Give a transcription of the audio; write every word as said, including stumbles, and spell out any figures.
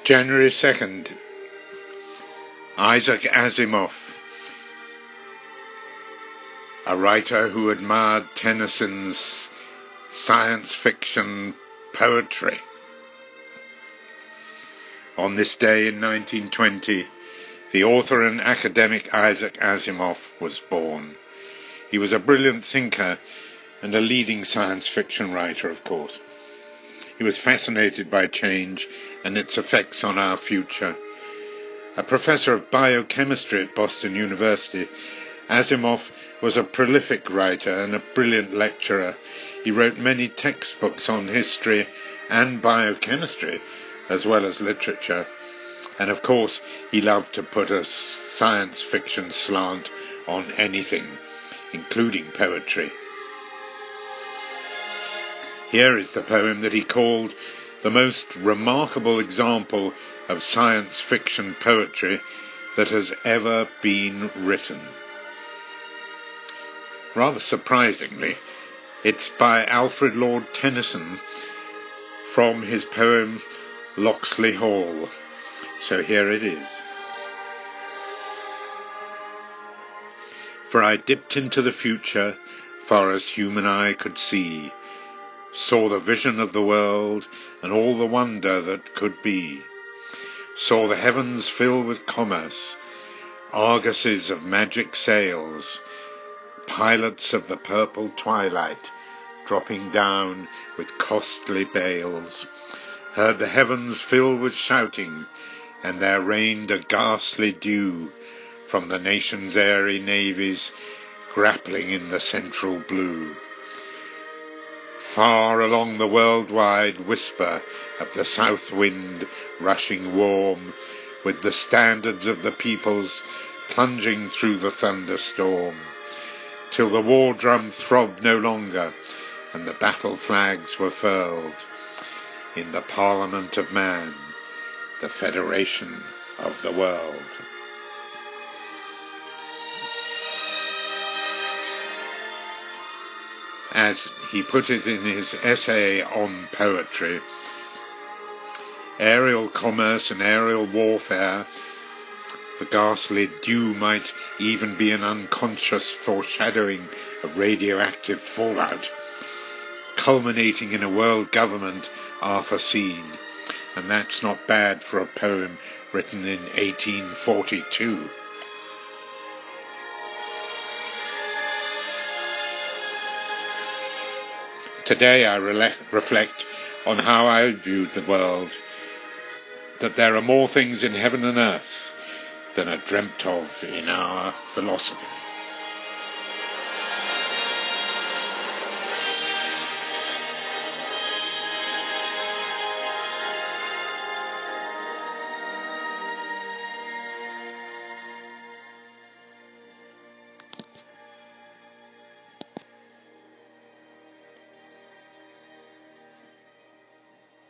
January second, Isaac Asimov, a writer who admired Tennyson's science fiction poetry. On this day in nineteen twenty, the author and academic Isaac Asimov was born. He was a brilliant thinker and a leading science fiction writer, of course. He was fascinated by change and its effects on our future. A professor of biochemistry at Boston University, Asimov was a prolific writer and a brilliant lecturer. He wrote many textbooks on history and biochemistry, as well as literature. And of course, he loved to put a science fiction slant on anything, including poetry. Here is the poem that he called the most remarkable example of science fiction poetry that has ever been written. Rather surprisingly, it's by Alfred Lord Tennyson from his poem Locksley Hall. So here it is. For I dipped into the future, far as human eye could see, saw the vision of the world and all the wonder that could be, saw the heavens fill with commerce, argosies of magic sails, pilots of the purple twilight dropping down with costly bales, heard the heavens fill with shouting, and there rained a ghastly dew from the nation's airy navies grappling in the central blue. Far along the worldwide whisper of the south wind rushing warm, with the standards of the peoples plunging through the thunderstorm, till the war drum throbbed no longer and the battle flags were furled in the Parliament of Man, the Federation of the World. As he put it in his essay on poetry, aerial commerce and aerial warfare, the ghastly dew might even be an unconscious foreshadowing of radioactive fallout, culminating in a world government are foreseen, and that's not bad for a poem written in eighteen forty-two. Today I re- reflect on how I viewed the world, that there are more things in heaven and earth than are dreamt of in our philosophy.